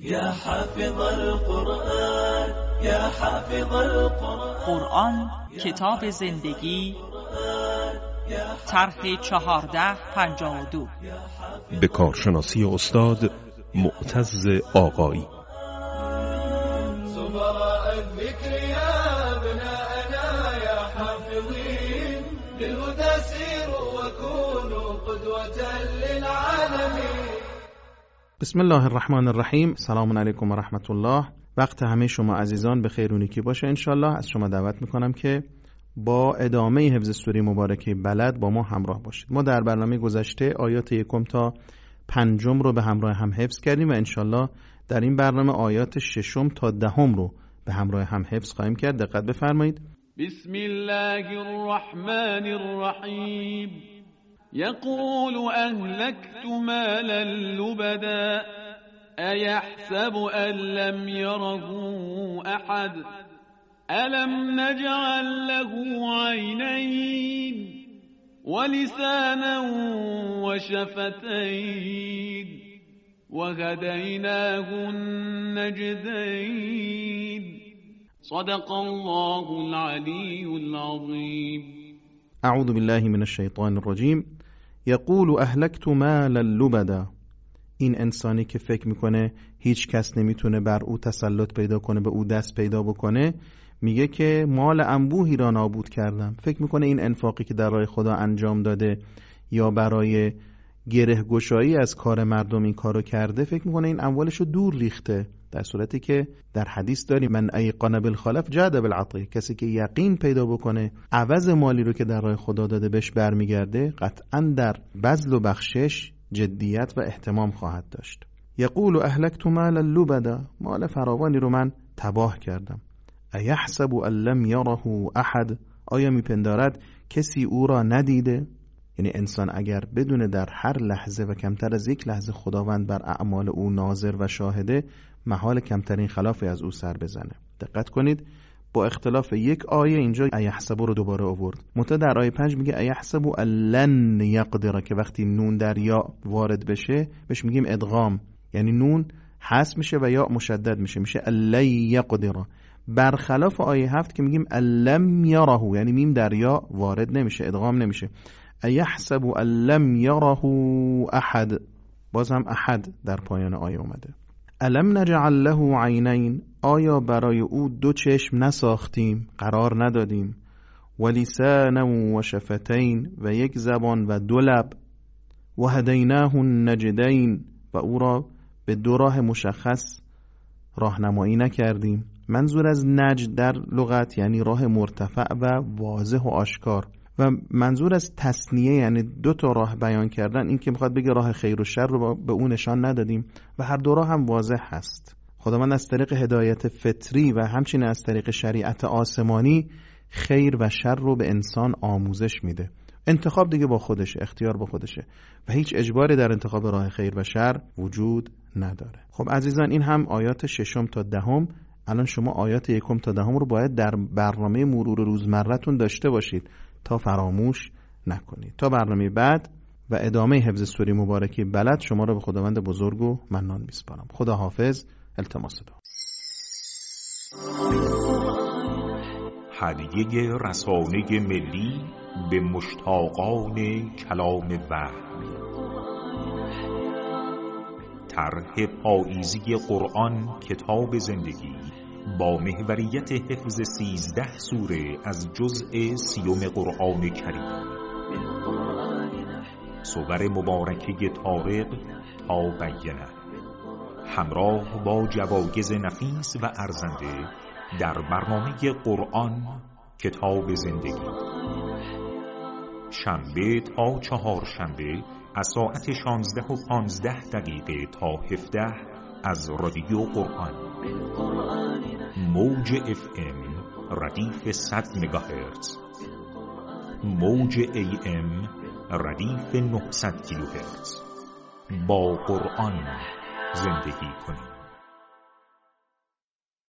يا حافظ القرآن يا حافظ القرآن. قرآن کتاب زندگی، طرح 1452 به کارشناسی استاد معتز آقایی. زمراء الذكر يا ابناءنا يا حافظين للهدى سيروا وكونوا قدوة للعالمين. بسم الله الرحمن الرحیم. سلام علیکم و رحمت الله. وقت همه شما عزیزان به خیر و نیکی باشه انشالله. از شما دعوت میکنم که با ادامه حفظ سوره مبارکه بلد با ما همراه باشید. ما در برنامه گذشته آیات 1 تا 5 رو به همراه هم حفظ کردیم و انشالله در این برنامه آیات 6 تا 10 رو به همراه هم حفظ خواهیم کرد. دقت بفرمایید. بسم الله الرحمن الرحیم. يقول أهلكت مالا لبدا أيحسب أن لم يره أحد ألم نجعل له عينين ولسانا وشفتين وهديناه النجدين صدق الله العلي العظيم. اعوذ بالله من الشیطان الرجیم. یقول اهلکت مالا لبدا. این انسانی که فکر میکنه هیچ کس نمیتونه بر او تسلط پیدا کنه، به او دست پیدا بکنه، میگه که مال انبوهی را نابود کردم. فکر میکنه این انفاقی که در راه خدا انجام داده یا برای گره گشایی از کار مردم این کارو کرده، فکر میکنه این اموالشو دور ریخته، در صورتی که در حدیث داریم من ایقن بالخلف جاد بالعطیه. کسی که یقین پیدا بکنه عوض مالی رو که در راه خدا داده بهش برمیگرده، قطعا در بذل و بخشش جدیت و اهتمام خواهد داشت. یقول اهلکت مالا لبدا. مال فراوانی رو من تباه کردم. ایحسب ان لم یره احد. آیا میپندارد کسی او را ندیده؟ یعنی انسان اگر بدونه در هر لحظه و کمتر از یک لحظه خداوند بر اعمال او ناظر و شاهده، محال کمترین خلافی از او سر بزنه. دقت کنید، با اختلاف یک آیه اینجا ایحسب رو دوباره آورد. متأ در آیه 5 میگه ایحسب ان لن یقدر، که وقتی نون در یا وارد بشه بهش میگیم ادغام، یعنی نون حذف میشه و یا مشدد میشه لن یقدر. برخلاف آیه 7 که میگیم لم یره، یعنی میم در یا وارد نمیشه، ادغام نمیشه. ایحسب ان لم یره احد، باز هم احد در پایان آیه اومده. الم نجعل له عینین. آیا برای او دو چشم نساختیم، قرار ندادیم؟ و لسانا و شفتین، و یک زبان و دو لب. و هدیناه النجدین، و او را به دو راه مشخص راهنمایی نکردیم. منظور از نجد در لغت یعنی راه مرتفع و واضح و آشکار، و منظور از تثنیه یعنی دو تا راه بیان کردن، این که میخواد بگه راه خیر و شر رو به اون نشان ندادیم و هر دو راه هم واضح هست. خداوند از طریق هدایت فطری و همچنین از طریق شریعت آسمانی خیر و شر رو به انسان آموزش میده. انتخاب دیگه با خودشه، اختیار با خودشه و هیچ اجباری در انتخاب راه خیر و شر وجود نداره. خب عزیزان، این هم آیات 6 تا 10. الان شما آیات 1 تا 10 رو باید در برنامه مرور روزمره‌تون داشته باشید تا فراموش نکنید. تا برنامه بعد و ادامه حفظ سوره مبارکه بلد شما را به خداوند بزرگ و منان میسپارم. خدا حافظ. التماس دعا. هدیه رسانه ملی به مشتاقان کلام وحی. طرح پاییزی قرآن کتاب زندگی با محوریت حفظ 13 سوره از جزء 30 قرآن کریم. سور مبارکه طارق تا بینه، همراه با جوایز نفیس و ارزنده در برنامه قرآن کتاب زندگی. شنبه تا چهارشنبه از ساعت 16:15 تا 17 از رادیو قرآن. موج FM ردیف 100 مگاهرتز، موج AM ردیف 900 کیلوهرتز. با قرآن زندگی کنید.